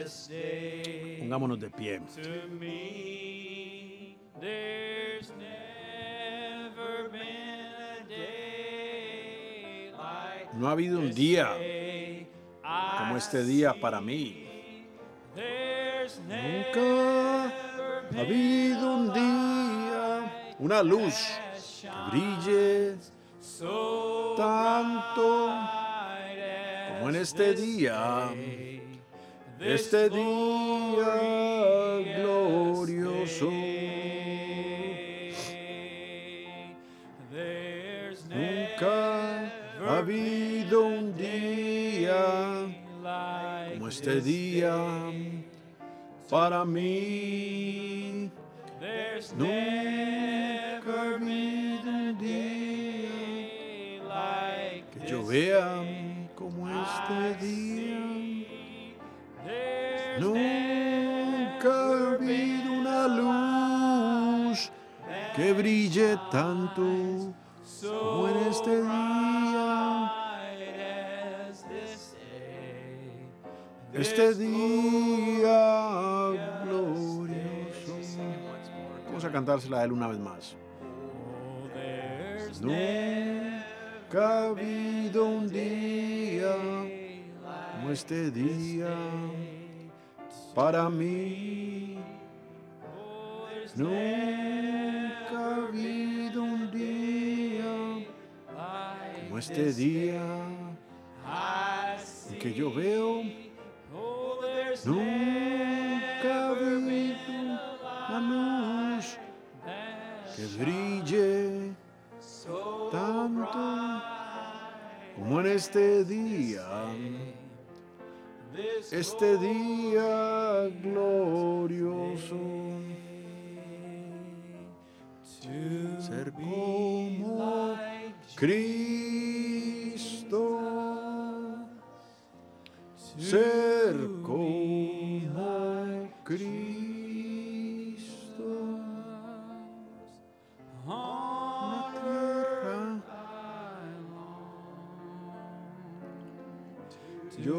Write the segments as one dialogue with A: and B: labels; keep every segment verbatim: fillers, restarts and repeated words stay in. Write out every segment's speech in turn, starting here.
A: Pongámonos de pie. No ha habido un día como este día para mí. Nunca ha habido un día, una luz que brille tanto como en este día, este día glorioso. Nunca ha habido un día como este día para mí. Nunca ha habido un día que yo vea como este día. Nunca ha habido una luz que brille tanto como en este día. Este día glorioso. Vamos a cantársela a él una vez más. Nunca ha habido un día como este día para mí. Nunca ha habido un día como este día en que yo veo. Nunca ha habido una luz que brille tanto como en este día, este día glorioso. Ser como Cristo, ser como Cristo, la tierra. Yo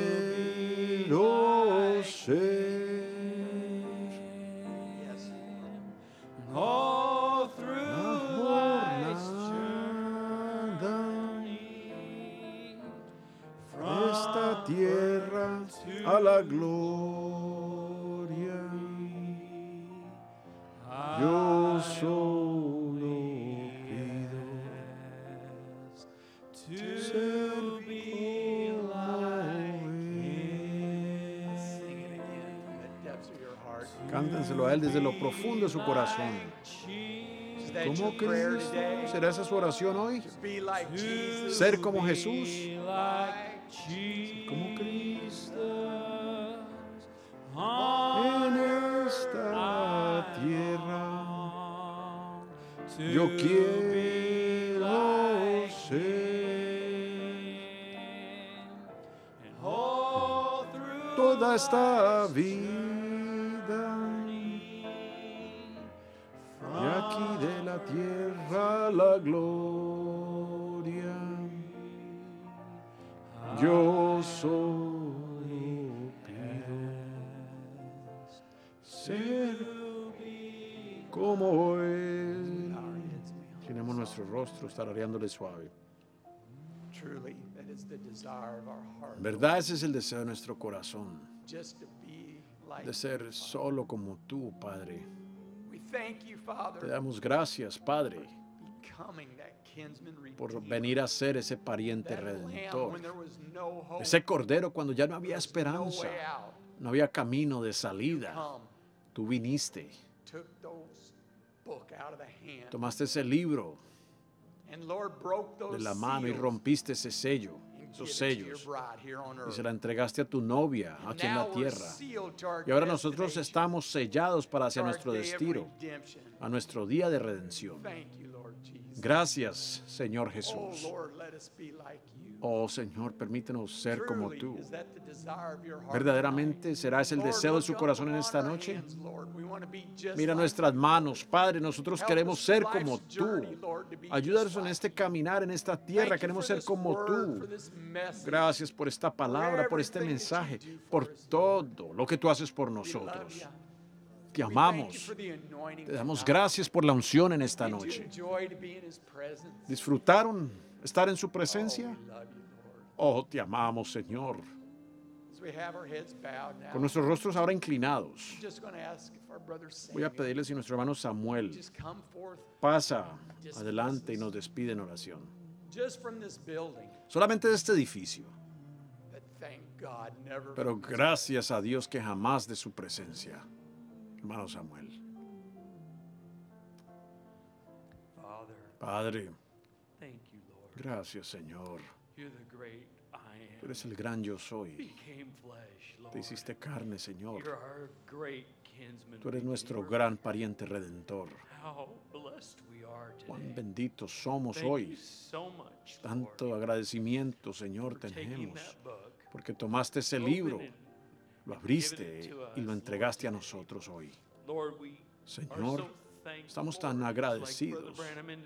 A: quiero ser. All through life's journey, from esta tierra a la gloria, yo solo pido ser como Él. Cántenselo a Él desde lo profundo de su corazón. ¿Cómo Cristo? ¿Será esa su oración hoy? Ser como Jesús. Como Cristo. En esta tierra yo quiero ser. Toda esta vida. Y aquí de la tierra la gloria, yo solo pido ser como Él. Tenemos nuestro rostro, tarareándole suave. ¿Verdad? Ese es el deseo de nuestro corazón, de ser solo como tú, Padre. Te damos gracias, Padre, por venir a ser ese pariente redentor, ese cordero cuando ya no había esperanza, no había camino de salida. Tú viniste, tomaste ese libro de la mano y rompiste ese sello, esos sellos, y se la entregaste a tu novia aquí en la tierra. Y ahora nosotros estamos sellados para hacia nuestro destino, a nuestro día de redención. Gracias, Señor Jesús. Oh, Señor, permítenos ser como tú. ¿Verdaderamente será ese el deseo de su corazón en esta noche? Mira nuestras manos, Padre, nosotros queremos ser como tú. Ayúdanos en este caminar, en esta tierra, queremos ser como tú. Gracias por esta palabra, por este mensaje, por todo lo que tú haces por nosotros. Te amamos. Te damos gracias por la unción en esta noche. ¿Disfrutaron estar en su presencia? Oh, te amamos, Señor. Con nuestros rostros ahora inclinados, voy a pedirle si nuestro hermano Samuel pasa adelante y nos despide en oración. Solamente de este edificio. Pero gracias a Dios que jamás de su presencia. Hermano Samuel. Padre, gracias, Señor. Tú eres el gran yo soy. Te hiciste carne, Señor. Tú eres nuestro gran pariente redentor. Cuán benditos somos hoy. Tanto agradecimiento, Señor, tenemos. Porque tomaste ese libro, lo abriste y lo entregaste a nosotros hoy. Señor, estamos tan agradecidos.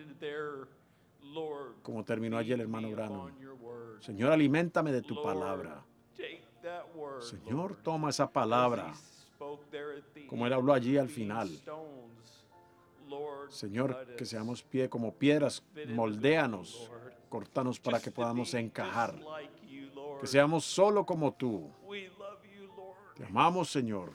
A: Como terminó ayer el hermano Branham. Señor, aliméntame de tu palabra. Señor, toma esa palabra, como él habló allí al final. Señor, que seamos pie como piedras, moldéanos, córtanos para que podamos encajar. Que seamos solo como tú. Te amamos, Señor.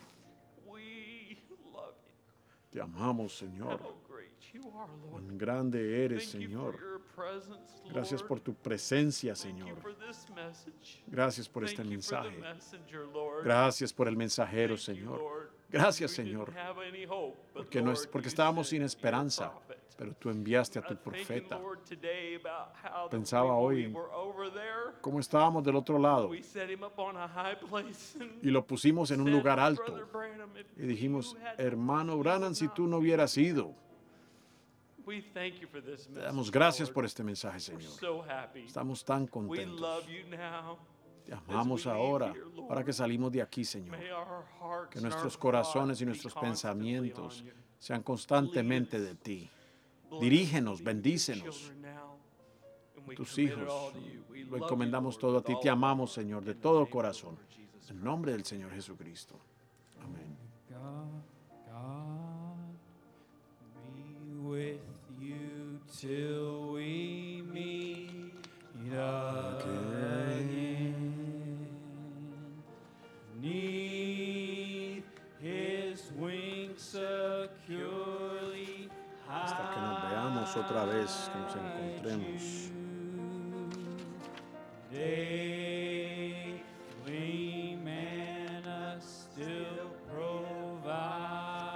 A: Te amamos, Señor. Cuán grande eres, Señor. Gracias por tu presencia, Señor. Gracias por este mensaje. Gracias por el mensajero, Señor. Gracias, Señor. Porque, no es, porque estábamos sin esperanza, pero tú enviaste a tu profeta. Pensaba hoy en cómo estábamos del otro lado y lo pusimos en un lugar alto y dijimos, hermano Branham, si tú no hubieras ido. Te damos gracias por este mensaje, Señor. Estamos tan contentos. Te amamos ahora, para que salimos de aquí, Señor. Que nuestros corazones y nuestros pensamientos sean constantemente de ti. Dirígenos, bendícenos. Tus hijos, lo encomendamos todo a ti. Te amamos, Señor, de todo corazón. En nombre del Señor Jesucristo. Amén.
B: With you till we meet again. Neath his wings securely.
A: Hasta que nos veamos otra vez, que nos encontremos.
B: Daily manna still provide.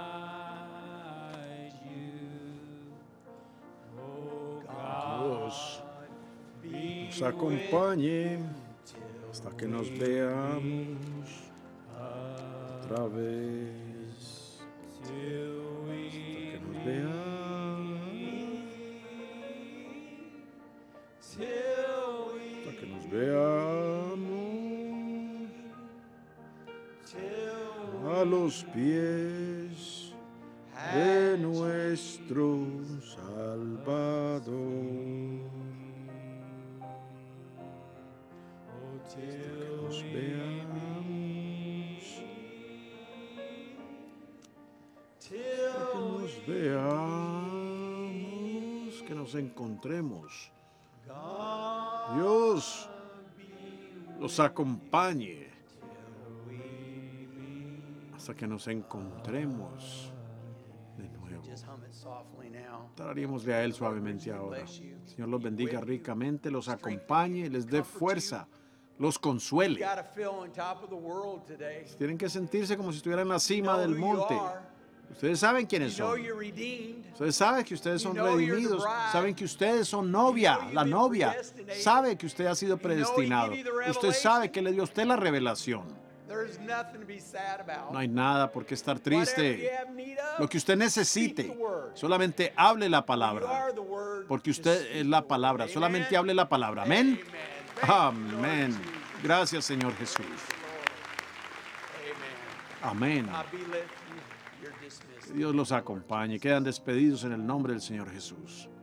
A: Nos acompañe hasta que nos veamos otra vez. Hasta que nos veamos. Hasta que nos veamos a los pies de nuestro Salvador. Hasta que nos veamos, hasta que nos veamos, que nos encontremos. Dios los acompañe hasta que nos encontremos de nuevo. Tararíamosle a Él suavemente ahora. Señor los bendiga ricamente, los acompañe, les dé fuerza, los consuele. Tienen que sentirse como si estuvieran en la cima del monte. Ustedes saben quiénes son. Ustedes saben que ustedes son redimidos. Saben que ustedes son novia, la novia. Sabe que usted ha sido predestinado. Usted sabe que le dio a usted la revelación. No hay nada por qué estar triste. Lo que usted necesite, solamente hable la palabra, porque usted es la palabra. Solamente hable la palabra. Amén. Amén. Gracias, Señor Jesús. Amén. Que Dios los acompañe. Quedan despedidos en el nombre del Señor Jesús.